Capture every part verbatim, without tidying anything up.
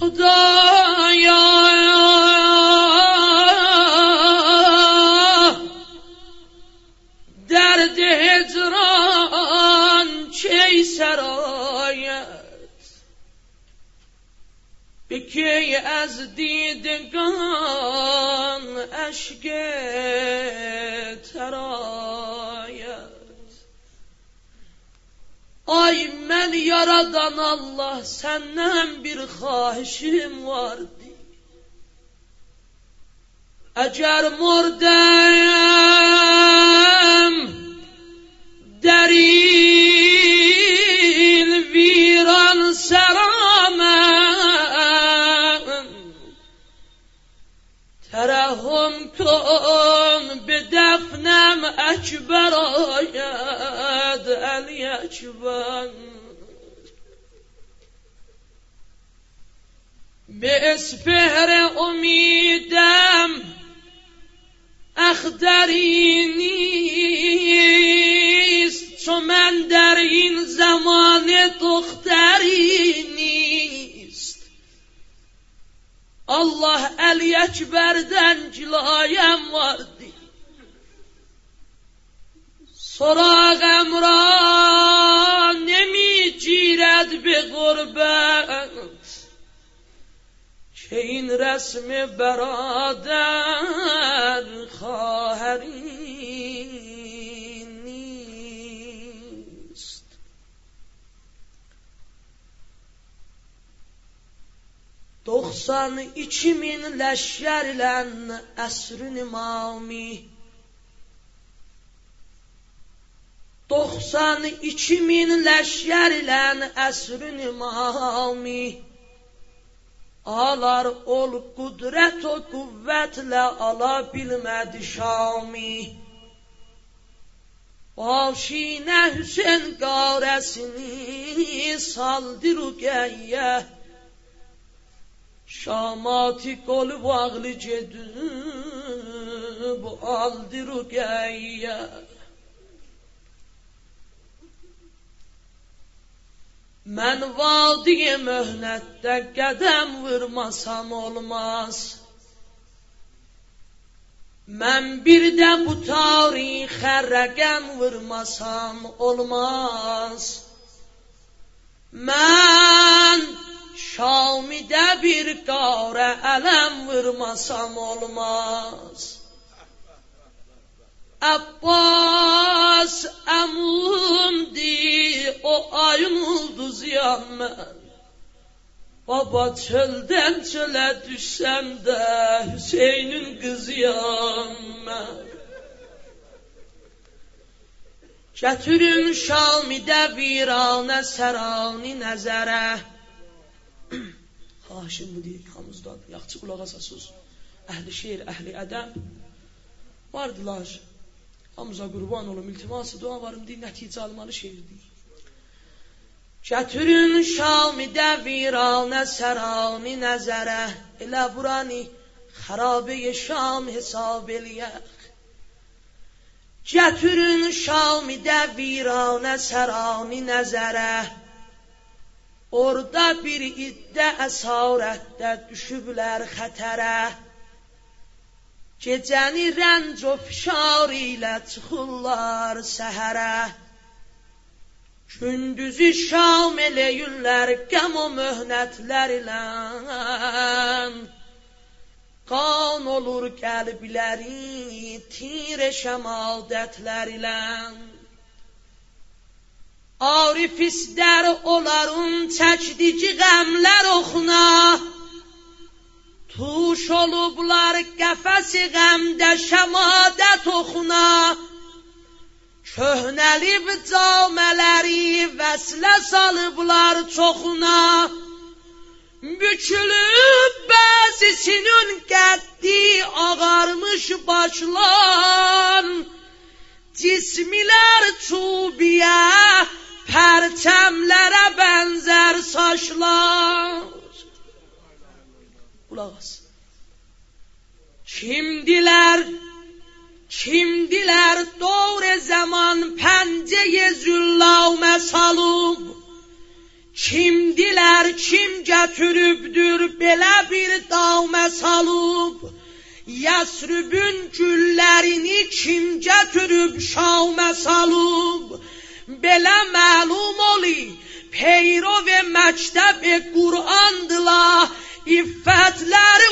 خدایا درد هجران چه سرایت بکی از دیدگان اشک ترایت Ay mən yaradan Allah səndən bir xahişim vardı. Əgər murdəm dərin viran səramən tərəhüm kön بدفنم اکبر آید علی اکبر به اسپهر امیدم اخدری نیست چون من در این زمان دختری نیست Allah Əli Əkbərdən cilayəm vardı. Sorağım ra nemi girəd bi qurbət ki in rəsmi bərādər xahərin نیست. doksan iki min leşlerle əsrin imami doksan iki min leşlerle əsrin imami alar ol kudret o kuvvetle alabilmedi Şami başine Hüseyin garesini saldı rüqeyye Şamati kol bağlı cedüb aldı rüqeyye Mən vadi möhnətdə qədəm vurmasam olmaz Mən bir də bu tarixə rəqəm vurmasam olmaz Mən Şamidə bir qarə ələm vurmasam olmaz Abbas əmumdi o ayın ulduzuyam mən Baba çöldən çölə düşsəm də Hüseynin qızıyam mən Gətirin Şamidə viranə sərani nəzərə Xahişim bu deyil hamızdan yaxçı qulaq asasız Əhli şeir, əhli ədəb vardılar Hamıza qurban olum, iltiması dua varım deyil, nəticə almalı şeir deyil Gətirin Şamidə viranə sərani nəzərə Elə burani xarabəyə Şam hesab eləyək Gətirin Şamidə viranə sərani nəzərə Orada bir iddə əsarətdə düşüblər xətərə Gecəni rənc o fişar ilə çıxırlar səhərə Gündüzü şam eləyirlər qəm o möhnətlər ilə Qan olur qəlbləri tir şəmadətlər ilə Arif istər onların çəkdici qəmlər oxuna Tuş olublar qəfəsi qəmdə şəmadət oxuna Köhnəlib camələri vəslə salıblar çoxuna Bükülüb bəzisinin qəddi ağarmış başlar Cismilər çubiyə pərçəmlərə bənzər saçlar Qulaq as Kimdilər, kimdilər dövr zaman pəncəyə züllamə salıb Kimdiler, kim gətiribdür belə bir davmə salıb? Yəsribün güllərini kim gətirib şamə salıb? Belə məlum oli, peyrov məktəb Qur'andılar, iffətləri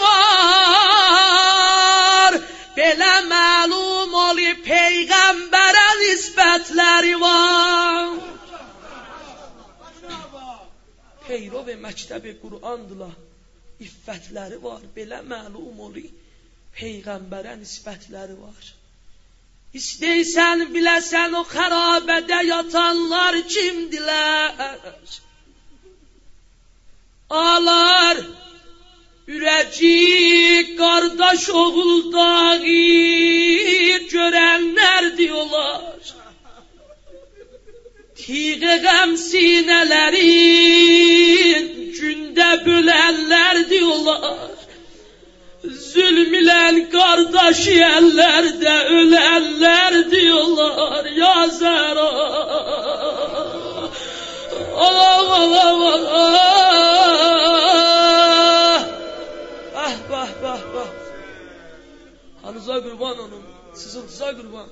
var. Belə məlum oli, peyğəmbərə nisbətləri var. Peyrov məktəb Qur'andılar, iffətləri var. Belə məlum oli, peyğəmbərə nisbətləri var. İstəysən biləsən o xərabədə yatanlar kimdilər? Ağlar, ürəci, qardaş oğul dağı görənlər diyorlar. Tiğə qəm sinələrin gündə bölənlər diyorlar. Zulm ilə qardaş yerlərdə ölenlər diyorlar. Ya Zəhra, Allah Allah Allah. Ah bah bah bah. Hanıza qurban onun, sızıltıza qurban.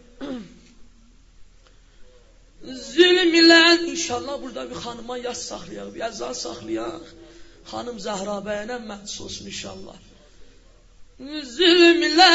Zulm ilə inşallah burada bir xanıma yaz saxlayaq, bir yazan saxlayaq. Xanım Zəhra bəyənə məhsus olsun inşallah. Zulm ilə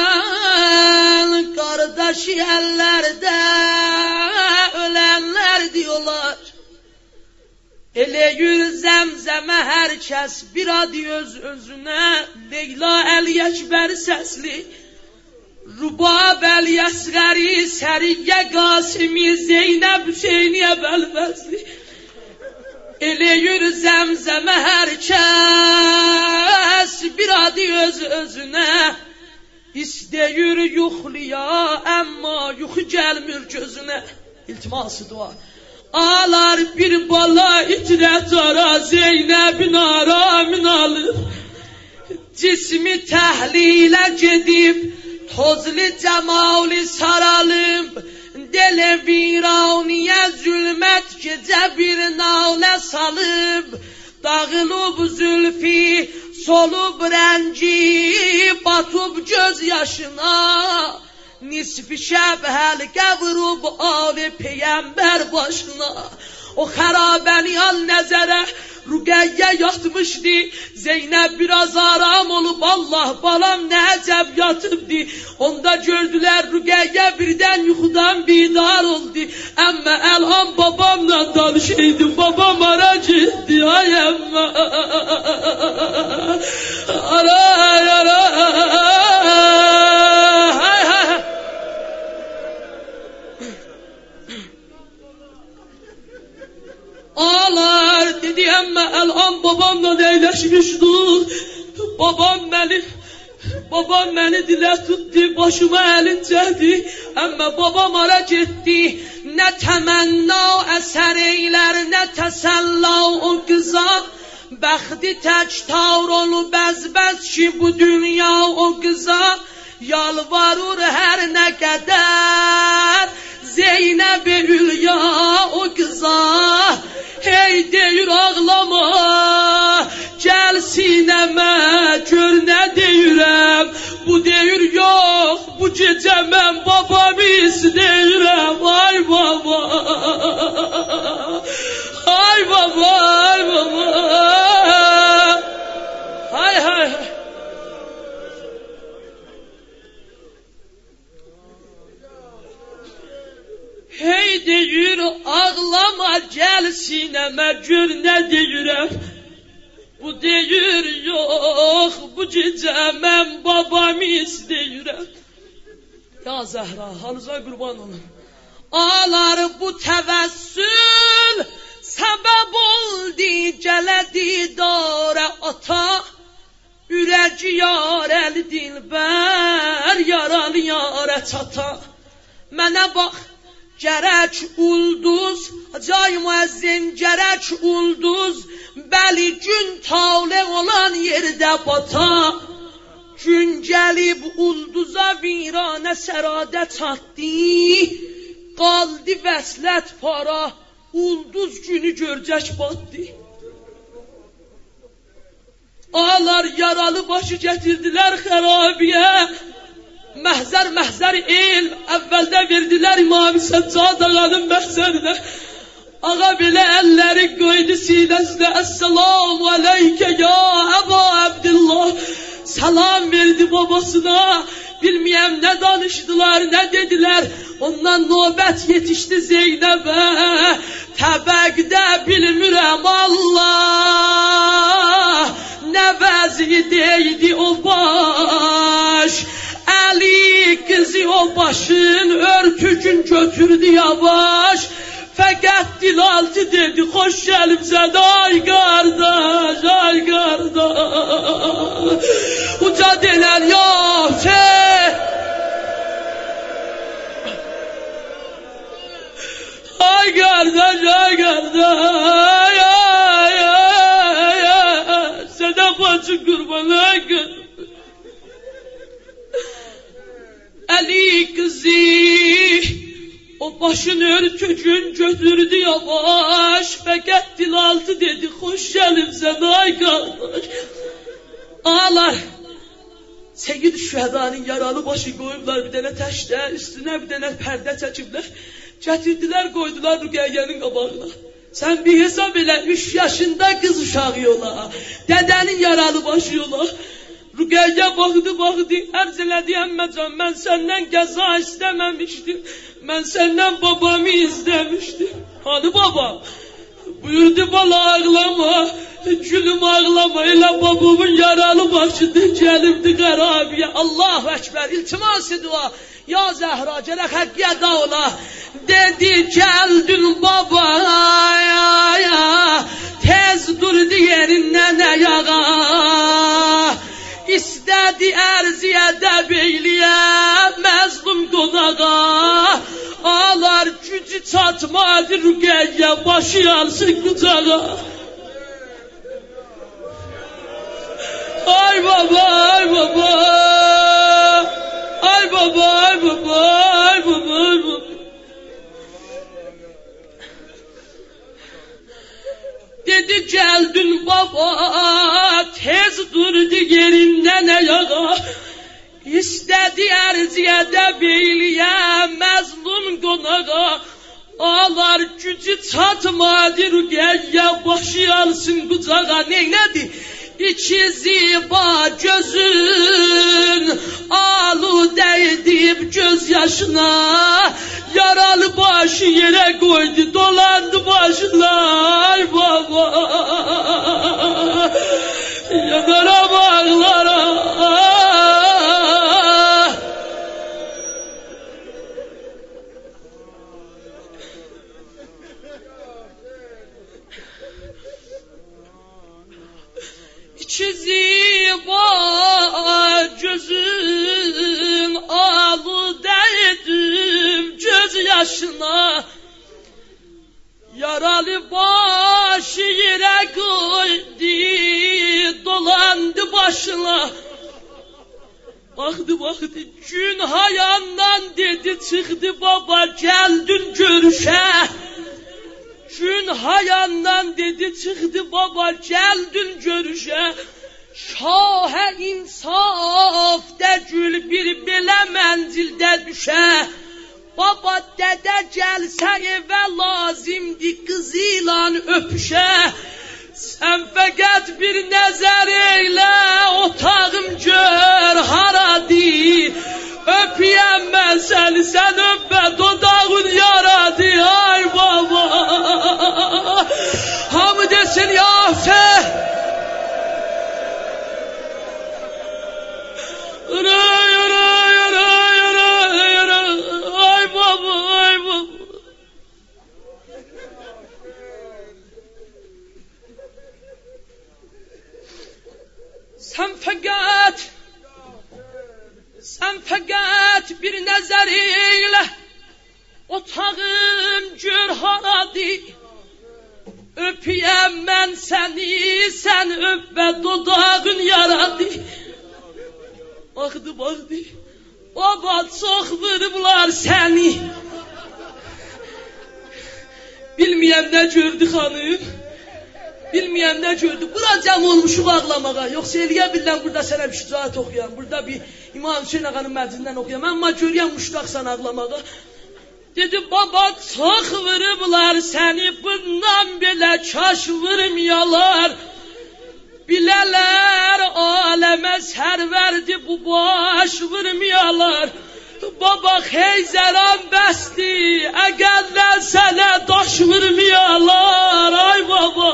qardaş əllərdə ölənlər diyorlar. Elə yür zəmzəmə hər kəs bir adı öz özünə, Leyla Əli-Əkbər səsli, Rubab Əli-Əsğəri, Səriyyə Qasimi, Zeynəb Hüseyniyə Bəlbəzli. Elə yür zəmzəmə hər kəs bir adı öz özünə, İstəyir yuxliya, əmma yuxu gəlmir gözünə. İltiması dua. Ağlar bir bala itrət ara, Zeynəbin aramın alır. Cismi təhlilə gedib, tozlu cəmali saralıb, Dele viraniyə zülmət gecə bir nalə salıb, Dağılıb zülfi, solub rəngi, batıb göz yaşına, Nisfi şəb həlqə vurub ali peyəmbər başına. O xərabəni al nəzərə, Rüqəyyə yatmışdı, Zeynəb biraz aram olub, Allah balam nə əcəb yatıbdı. Onda gördülər Rüqəyyə birdən yuxudan bidar oldu. Əmmə əlham babamla danışıydım, babam ara getdi, ay əmmə. Ara, ara, hay hay. Ağlar dedi əmmə əlham babamla eyləşmişdik. Babam məni, babam məni dilə tutdu, başıma əlincədi. Əmmə babam ara getdi, nə təmənna əsər eylər, nə təsəlla o qıza. Bəxti tək tavr olub bəzbəz ki bu dünya o qıza. Yalvarır hər nə qədər, Zeynəb-i Ülya o qıza. Hey deyir ağlama, gəl sinəmə, gör nə deyirəm. Bu deyir yox, bu gecə mən babamı istəyirəm. Ay baba, ay baba, ay baba. Hay hay hay. Hey deyir ağlama, gəl sinəmə, gör nə deyirəm. Bu deyir yox, bu gecə mən babamı istəyirəm. Ya Zəhra, halınıza qurban olun. Ağlar bu təvəssül səbəb oldu, gələdi dara ata. Ürəci yar əli dilbər, yaralı yarə çata. Mənə bax, gərək ulduz, cay müəzzin gərək ulduz, bəli gün tale olan yerdə bata. Gün gəlib ulduza viranə səradə çatdı, qaldı vəslət para, ulduz günü görcək batdı. Ağalar yaralı başı gətirdilər xərabiyə. Məhzər məhzər el əvvəldə verdilər İmam-ı Səccad ağanın məhzərinə. Ağa belə əlləri qoydu sinəsinə. Əssalamu aleykə ya Əba Abdillah. Salam verdi babasına. Bilməyəm nə danışdılar, nə dedilər. Ondan növbət yetişdi Zeynəbə. Təbəqdə bilmirəm Allah. Nə vəzi deydi o baş. Əli qızı o başın örtükün götürdü yavaş. Fəqət dilaltı dedi, xoş gəlibsən ay qardaş, ay qardaş. Uca denən ya şey. Ay qardaş, ay qardaş. Ay, ay, ay, ay. Sənə bacı qurban, ay qardaş. Əli qızı o başın örtükün götürdü yavaş. Fəqət dilaltı dedi, xoş gəlibsən ay qardaş. Ağalar, Seyyid Şühədanın yaralı başı qoyublar bir dənə təşdə, üstünə bir dənə pərdə çəkiblər. Gətirdilər, qoydular Rüqəyyənin qabağına. Sən bir hesab elə, üç yaşında qız uşağı yola, dədənin yaralı başı yola. Rüqəyyə baxdı, baxdı, ərz elədi əmməcan, mən səndən qəza istəməmişdim, mən səndən babamı izləmişdim. Hani babam? Buyurdu bala ağlama, gülüm ağlama, elə babamın yaralı başıdır, gəlibdi qərabiyə. Allahu Ekber, iltimas-ı dua, ya Zəhra, gələk həqqiyə da ola. Dedi gəldin babaya, tez durdu yerindən ayağa. İstədi ərziyə dəb eyliyə, məzlum qonağa. Ağlar gücü çatmadı Rüqəyyə, başı alsın qucağa. Ay baba, ay baba. Ay baba, ay baba, ay baba, ay baba. Dedi gəldin baba, tez durdu yerindən ayağa. İstədi ərziyə dəb eyliyə, məzlum qonağa. Ağlar gücü çatmadı Rüqəyyə, başı alsın qucağa. Neynədi? İki ziba gözün aludə edib göz yaşına. Yaralı başı yerə qoydu, dolandı başına. Ay baba, yanaram ağlara. İki ziba gözün aludə edib göz yaşına. Yaralı başı yerə qoydu, dolandı başına. Baxdı, baxdı, gün hayandan dedi, çıxdı baba, gəldin görüşə. Gün hayandan dedi, çıxdı baba, gəldin görüşə. Şahə insaf də gül bir belə məncildə düşə. Baba dədə gəlsə evə lazimdi qızı ilə öpüşə. Sən fəqət bir nəzər eylə, otağım gör haradır. Öpəyəm mən səni, sən öpmə, dodağın yaradı. Ay baba, hamı desin ya fəh. Yürü, yürü, yürü, yürü, yürü. Ay baba, ay baba. Sən fəqət, sən fəqət bir nəzər eylə, otağım gör haradır. Öpəyəm mən səni, sən öpmə, dodağın yaradı. Baxdı, baxdı, baba çox vurublar səni. Bilməyəm nə gördü xanım. Bilməyəm nə gördü. Bura cəm olmuşuq ağlamağa. Yoxsa eləyə bilən burada sənə bir şücaət oxuyan. Burada bir İmam Hüseyin ağanın məclidindən oxuyan. Mən ma görəyəm müştaqsan ağlamağa. Dedi baba çox vırıblar səni bundan belə kaş vırmayalar. Bilələr aləmə sərverdi bu baş vırmayalar. Baba Xeyzəran bəsdi, əgərlər sənə daş vurmayalar, ay baba.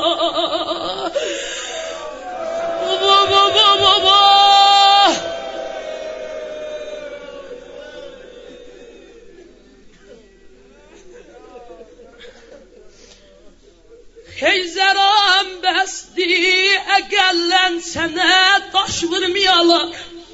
Baba, baba, baba. Xeyzəran bəsdi, əgərlər sənə daş vurmayalar.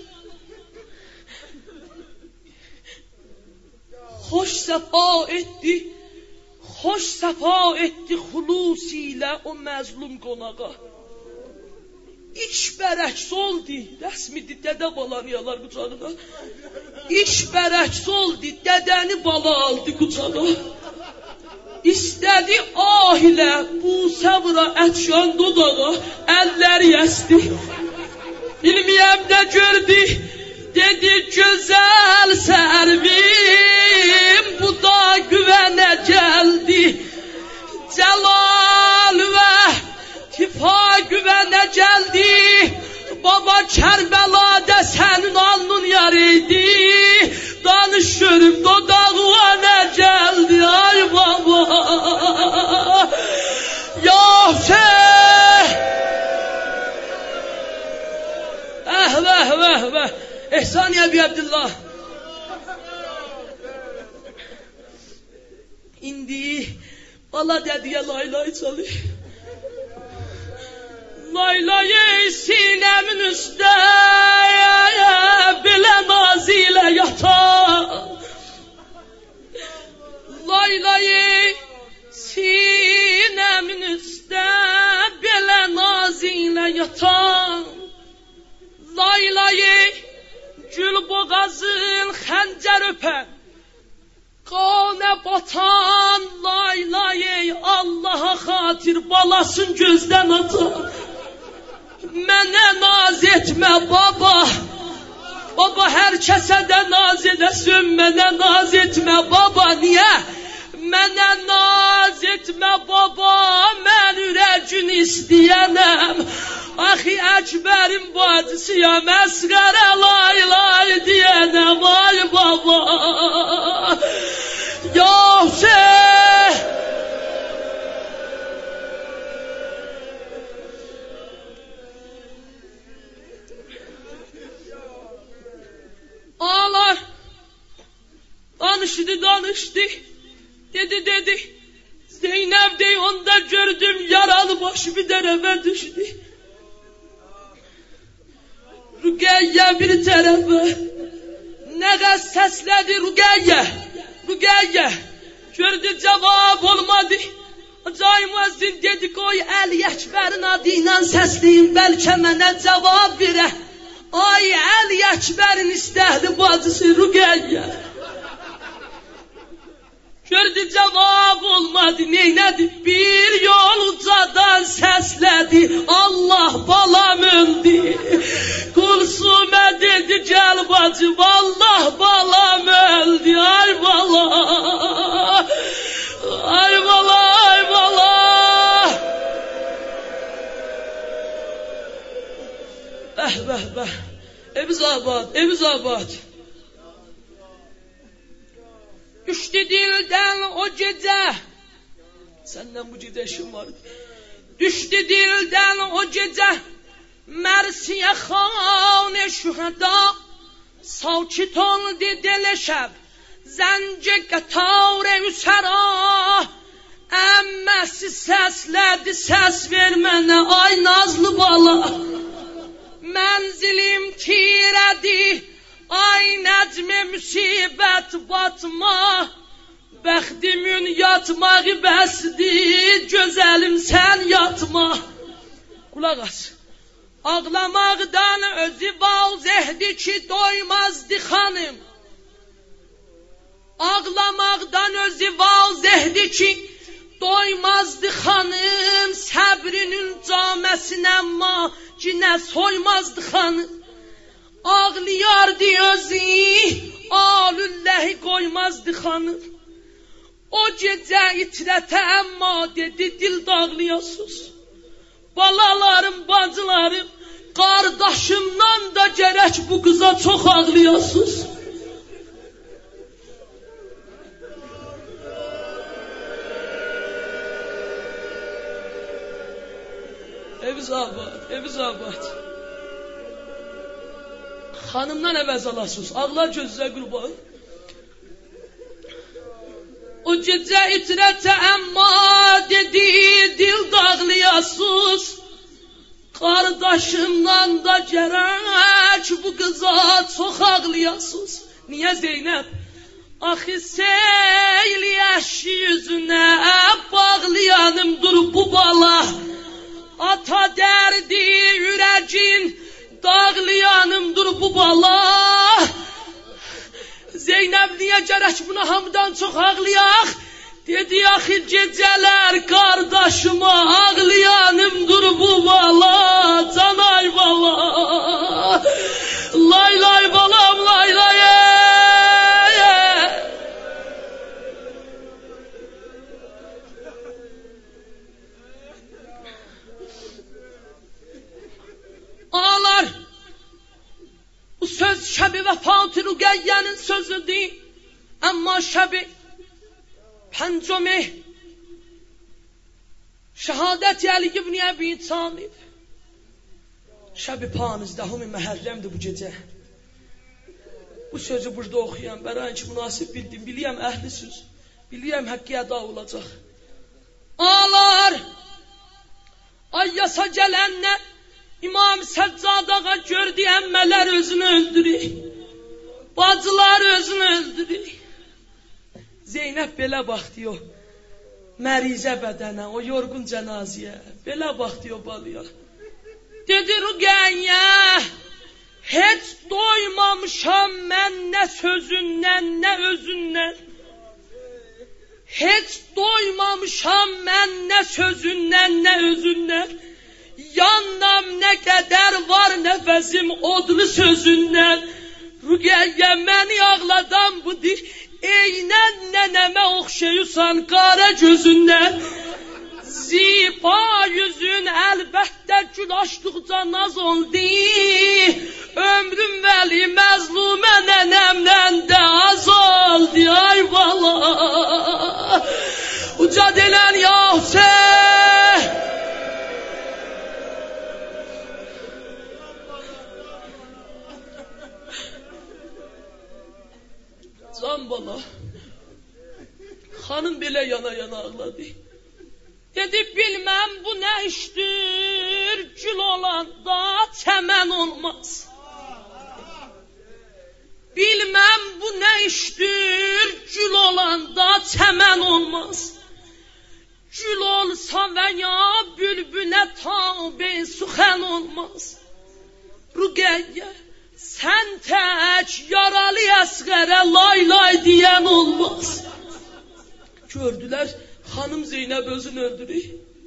Hoş səfa etdi, hoş səfa etdi xulus ilə o məzlum qonağa. İş bərəks oldu, rəsmidir dədə balanıyalar qucağına. İş bərəks oldu, dədəni bala aldı qucağa. İstədi ah ilə bu səvra ətşan dodağa, əlləri əsti. Bilməyəm nə gördü, dedi gözəl sərvim, bu da güvənə gəldi. Cəlal və tifa güvənə gəldi. Baba Kərbəladə sənin alnın yarıydı. Danış görüm dodağına nə gəldi, ay baba. Ya Hüseyin. Eh vəh vəh vəh. Ehsani Əbi Abdullah. İndi bala dədiyə laylay çalır. Laylayı sinəmin üstə belə nazi ilə yatar. Laylayı sinəmin üstə belə nazi ilə yatar. Laylayı gül boğazın xəncər öpən, qanə batan laylayı Allaha xatir balasın gözdən atar. Mənə naz etmə baba, baba hər kəsə də naz edəsən, mənə naz etmə baba, niyə? Mənə naz etmə baba, mən ürəkin istəyənəm. Axı Əkbərin bacısıyam, əsqərə lay lay deyənəm, ay baba. Ya Hüseyin. Ağlar. Danışdı, danışdı. Dedi, dedi. Zeynep dey, onda gördüm yaralı başı bir tərəfə düşdü. Rüqəyyə bir tərəfə. Nəğəz səslədi Rüqəyyə. Rüqəyyə. Gördü cavab olmadı. Cay müəzzin dedi, qoy Əli Əkbərin adı ilə səsləyin, bəlkə mənə cavab verə. Ay Əli Əkbərin istəhli bacısı Rüqəyyə. Gördü cavab olmadı, neynədi? Bir yol ucadan səslədi, Allah balam öldü. Kulsumə dedi, gəl bacım, Allah balam öldü. Ay bala, ay bala, ay bala. Bəh, bəh, bəh. Eviz abad, eviz abad. Düşdü dildən o gecə. Səndən bu gecə işim vardı. Düşdü dildən o gecə. Mərsiyə xanə şühəda. Sakit oldu dilə şəb. Zəncə qətare üsəra. Əmməsi səslədi, səs ver mənə, ay nazlı bala. Mənzilim tirədi. Ay nəcmə müsibət batma, bəxtimin yatmağı bəsdir, gözəlim sən yatma. Qulaq as, ağlamaqdan özü vazəhdi ki doymazdı xanım. Ağlamaqdan özü vazəhdi ki doymazdı xanım səbrinin caməsinə, amma cinə soymazdı xanım. Ağlayardı özü, alülləhi qoymazdı xanım. O gecə itirətə əmma dedi dil dağlayasız. Balalarım, bacılarım, qardaşımdan da gərək bu qıza çox ağlayasız. Eviz abad, eviz abad. Xanımdan əvəz alasız, ağlar gözünüzə qurban. O gecə itirətə əmma dedi dil dağlayasız. Qardaşımdan da gərək bu qıza çox ağlayasız. Niyə Zeynəb? Axı seyl yaşı yüzünə bağlayanımdır bu bala. Ata dərdi ürəgin dağlayanımdır bu bala. Zeynəb niyə gərək buna hamıdan çox ağlayaq? Dedi axı gecələr qardaşıma ağlayanımdır bu bala. Canay bala. Lay lay balam lay lay. Ağlar. Bu söz Şəbi və Fatih Rüqəyyənin sözüdür. Amma Şəbi Pəncəmi Şəhadət Əli ibn Əbi Talib Şəbi panızdahım məhərrəmdir bu gecə. Bu sözü burada oxuyan, bəraən ki münasib bildim, biliyəm əhli söz, biliyəm həqqi əda olacaq. Ağlar. Ay yasa gələnlə İmam Səccad ağa gördü əmmələr özünü öldürür. Bacılar özünü öldürür. Zeynəb belə baxdı o mərizə bədənə, o yorğun cənaziyə. Belə baxdı o balıya. Dedi Rüqəyyə, heç doymamışam mən nə sözündən, nə özündən. Heç doymamışam mən nə sözündən, nə özündən. Yanlam nə qədər var nəfəsim odlu sözündən. Rüqəyyə məni ağladan budur. Eynən nənəmə oxşayırsan qara gözündən. Ziba yüzün əlbəttə gül açdıqca naz oldu. Ömrüm vəli məzlumə nənəmdən də az oldu. Ay bala. Uca denən ya Hüseyin. Can bala. Xanım belə yana yana ağladı. Dedi bilməm bu nə işdir, gül olanda çəmən olmaz. Bilməm bu nə işdir, gül olanda çəmən olmaz. Gül olsa və ya bülbülə tabi suxən olmaz. Rüqəyyə, sən tək yaralı əsqərə lay lay deyən olmaz. Gördülər, xanım Zeynəb özünü öldürür.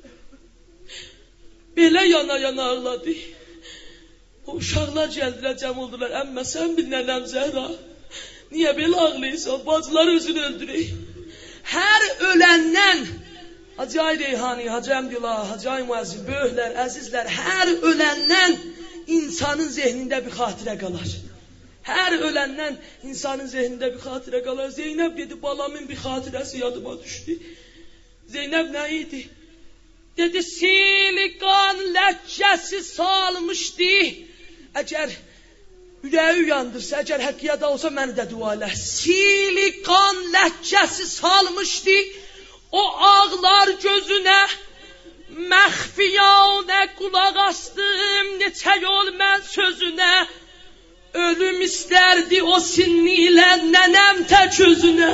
Belə yana yana ağladı. O uşaqlar gəldilər, cəm oldular. Əmmə sən bil nənəm Zəhra. Niyə belə ağlayırsan? Bacılar özünü öldürür. Hər öləndən Hacı Ay Reyhani, Hacı Əmdillah, Hacı Ay Müəzzin, böyüklər, əzizlər, hər öləndən insanın zehnində bir xatirə qalar. Hər öləndən insanın zehnində bir xatirə qalar. Zeynəb dedi, balamın bir xatirəsi yadıma düşdü. Zeynəb nə idi? Dedi, siliqan ləkkəsi salmışdı. Əgər ürəyi uyandırsa, əgər həqiqətdə olsa məni də dua elə. Siliqan ləkkəsi salmışdı. O ağlar gözünə, məxfiyanə qulaq astım, neçə yol mən sözünə. Ölüm istərdi o sinni ilə nənəm tək özünə.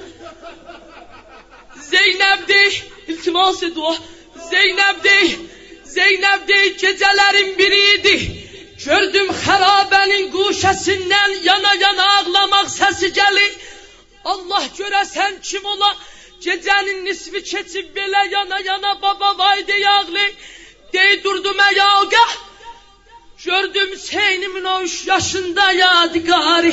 Zeynəb dey, iltimas edua. Zeynəb dey, Zeynəb dey, gecələrin biriydi. Gördüm xərabənin quşəsindən yana yana ağlamaq səsi gəlir. Allah görəsən kim ola, Gecenin nisfi keçib belə yana yana baba vay deyağlı. Dey durdum ayağa. Gördüm Hüseynimin o üç yaşında yadigarı.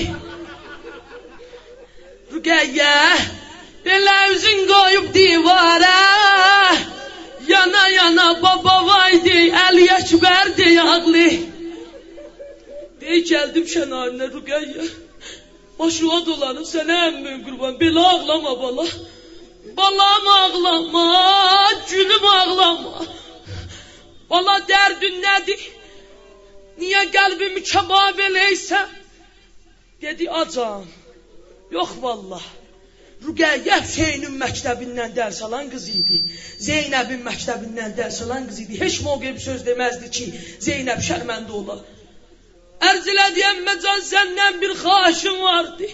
Rüqəyyə, belə üzün qoyub divara. Yana yana baba vay dey, Əli Əkbər deyağlı. Dey gəldim kənarına Rüqəyyə. Başıma dolanım sənə əmmim qurban. Belə ağlama bala. Balam ağlama, gülüm ağlama. Bala dərdin nədir? Niyə qəlbimi kebab eləysən? Dedi acam. Yox vallah. Rüqəyyə Hüseynin məktəbindən dərs alan qız idi. Zeynəbin məktəbindən dərs alan qız idi. Heç mövqe bir söz deməzdi ki, Zeynəb şərməndə ola. Ərz elədi əmməcan səndən bir xahişim vardı.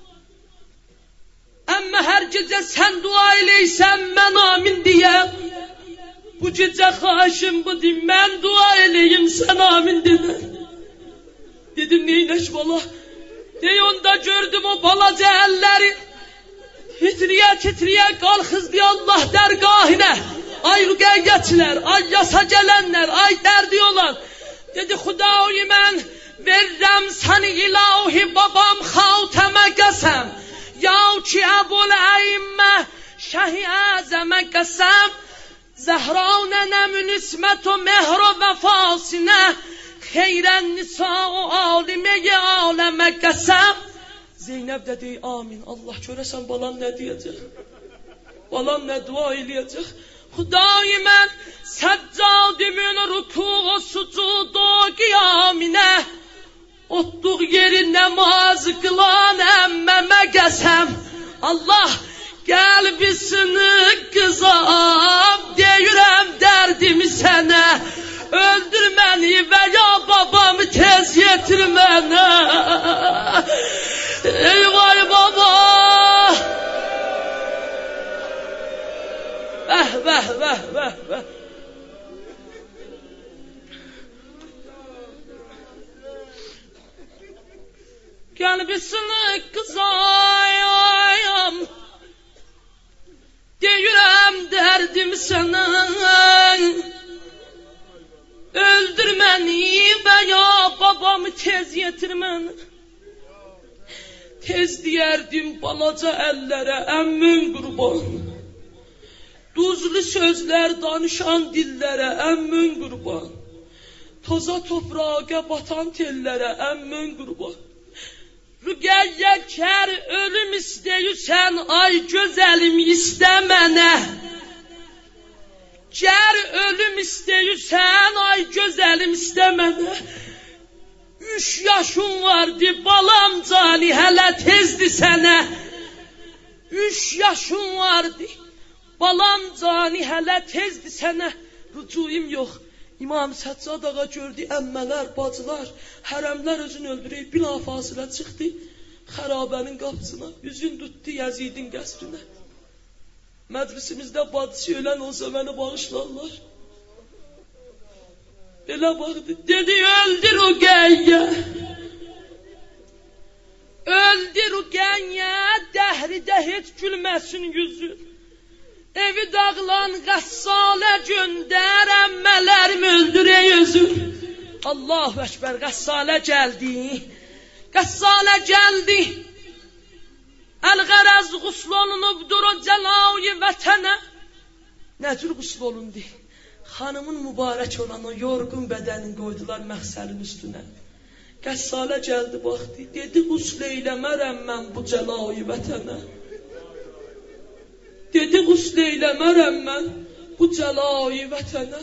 Əmmə hər gecə sən dua eləysən, mən amin deyəm. Bu gecə xahişim budur, mən dua eləyim, sən amin demə. Dedim, neynəş bala? Dey onda gördüm o balaca əlləri. Titriyə titriyə qalxızdı Allah dərgahine. Ay rüqəyyətçilər, ay yasa gələnlər, ay dərdi olan. Dedi, Xudayı mən verrəm səni ilahi babam xatəmə qəsəm. Ya ki Əbul Əyimmə şəhi əzəmə qəsəm. Zəhra nənəmin ismət o mehr o vəfasinə. Xeyrən nisa o aliməyə aləmə qəsəm. Zeynəb də dey, amin. Allah görəsən balan nə deyəcək? Balan nə dua eləyəcək? Xudayı mən səccadimin rükuğu sucudu qiyaminə. Otluq yeri namaz qılan əmməmə qəsəm. Allah qəlbisini qızab, deyirəm dərdimi sənə. Öldür məni və ya babamı tez yetir mənə. Ey vay baba. Vəh vəh vəh vəh vəh. Qəlbisini qızayam, deyirəm dərdim sənə. Öldür məni və ya babamı tez yetir mənə. Tez deyərdim balaca əllərə əmmin qurban. Duzlu sözlər danışan dillərə əmmin qurban. Toza toprağa batan tellərə əmmin qurban. Rüqəyyə kər ölüm istəyirsən, ay gözəlim istə mənə. Kər ölüm istəyirsən, ay gözəlim istə mənə. Üç yaşım vardı, balam cani hələ tezdi sənə. Üç yaşım vardı, balam cani hələ tezdi sənə. Rücuyum yox. İmam Səccad ağa gördü, əmmələr, bacılar, hərəmlər özünü öldürəyib, bilafasilə çıxdı xərabənin qapısına, üzün tutdu Yəzidin qəsrinə. Məclisimizdə bacısı ölən olsa məni bağışlarlar. Belə baxdı, dedi, öldür o qəyyə. Öldür o qəyyə, dəhridə heç gülməsin yüzün. Evi dağılan qəssalə göndər, əmmələrim öldürək özür. Allahu Əkbər, qəssalə gəldi. Qəssalə gəldi. Əl-qərəz qusl olunubdur o cəlai vətənə. Nə cür qusl olundu? Xanımın mübarək olan o yorğun bədənin qoydular məxsəlin üstünə. Qəssalə gəldi, baxdı. Dedi, qusl eyləmərəm mən bu cəlai vətənə. Dedi, qusl eyləmərəm mən bu cəlai vətənə.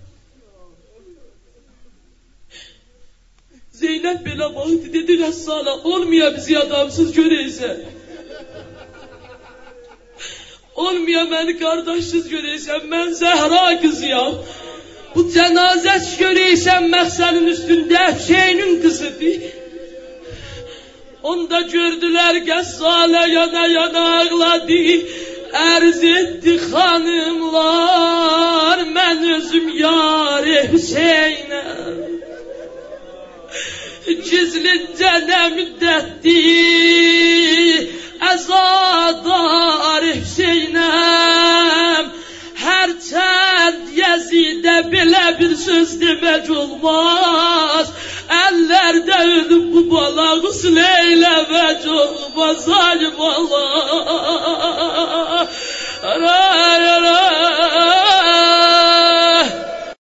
Zeynəb belə baxdı, dedi, Rəssala, olmaya bizi adamsız görəysən. Olmaya məni qardaşsız görəysən, mən Zəhra qızıyam. Bu cənazəç görəysən, məxsəlin üstündə Hüseynin qızıdır. Onda gördülər, Qəssalə yana yana ağladı. Ərz etdi xanımlar, mən özüm yar-ı Hüseynəm. Gizlincə nə müddətdir, azadar Hüseynəm, hərçənd Yezidə belə bir söz demək olmaz. Əllərdə ölüb bu bala qusl eyləmək olmaz. Ay bala.